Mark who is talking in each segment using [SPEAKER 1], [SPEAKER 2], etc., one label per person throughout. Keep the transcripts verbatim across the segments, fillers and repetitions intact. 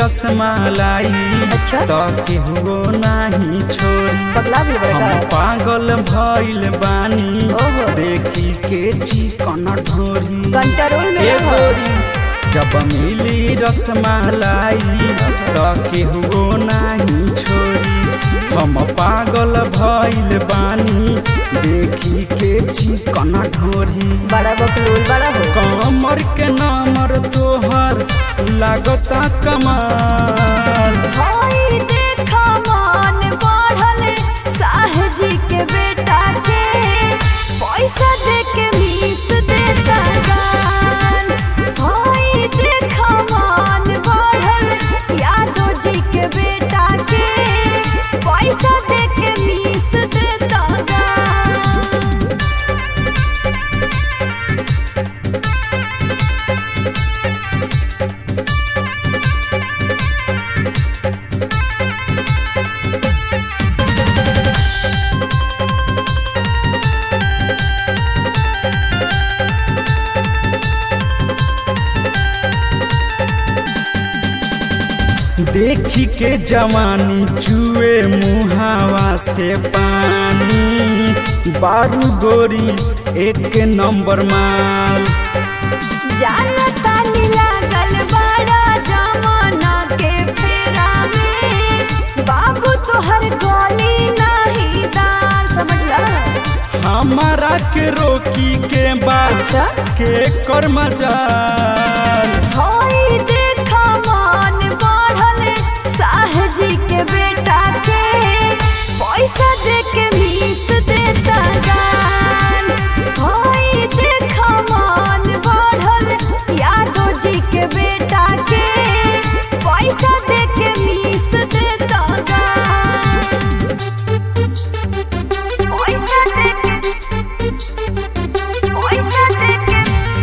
[SPEAKER 1] रसमलाई
[SPEAKER 2] अच्छा
[SPEAKER 1] तो केहू नाही छोड़ी
[SPEAKER 2] पगला भी
[SPEAKER 1] हम
[SPEAKER 2] बड़का
[SPEAKER 1] पागल भइल बानी
[SPEAKER 2] ओहो।
[SPEAKER 1] देखी के चिकन ढोरी
[SPEAKER 2] कंट्रोल में
[SPEAKER 1] ए
[SPEAKER 2] रहो।
[SPEAKER 1] गोरी जब मिली रसमलाई तो केहू नाही छोड़ी हम पागल भइल बानी देखी के चिकन ढोरी
[SPEAKER 2] बड़ा बकलोल बड़ा हो
[SPEAKER 1] कमर के नामर तोहर लागता कमाल
[SPEAKER 2] भाई देखा मान बढ़ल साहजी के बेटा के पैसा दे के मीस देता गान भाई देखा मान बढ़ल यादव जी के बेटा के पैसा दे के मीस देता गान
[SPEAKER 1] देखी के जवानी चुए मुहावा से पानी बारू गोरी एक नंबर माल
[SPEAKER 2] जानता नी लागल बड़ा जमाना के फेरा में बाबू तोहर गोली नहीं दाल समझला
[SPEAKER 1] हमारा के रोकी के बाद
[SPEAKER 2] अच्छा
[SPEAKER 1] के कर मजाल
[SPEAKER 2] भाई देखा मान बढ़ल साहजी के बेटा के पैसा दे के मीस देता गान भाई देखा मान बढ़ल यादव जी के बेटा के पैसा दे के मीस देता गान पैसा दे के पैसा दे के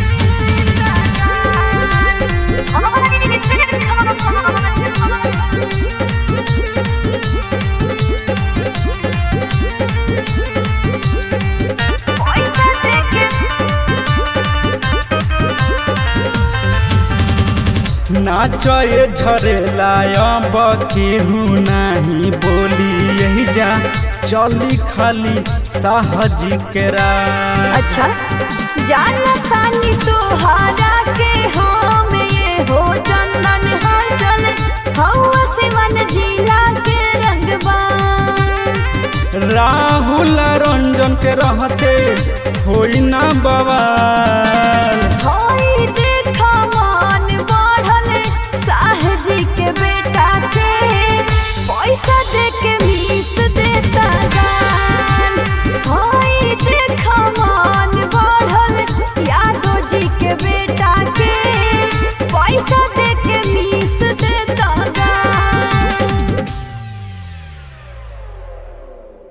[SPEAKER 1] नाचे झरेला अब केहू नहीं बोली यही जा चली खाली साहजी के राह
[SPEAKER 2] अच्छा जानता नी तोहारा के हम ये हो चंदन हाँ चल हवा सिवन जिला के रंगबान
[SPEAKER 1] राहुल रंजन के रहते होई ना बवाल
[SPEAKER 2] हो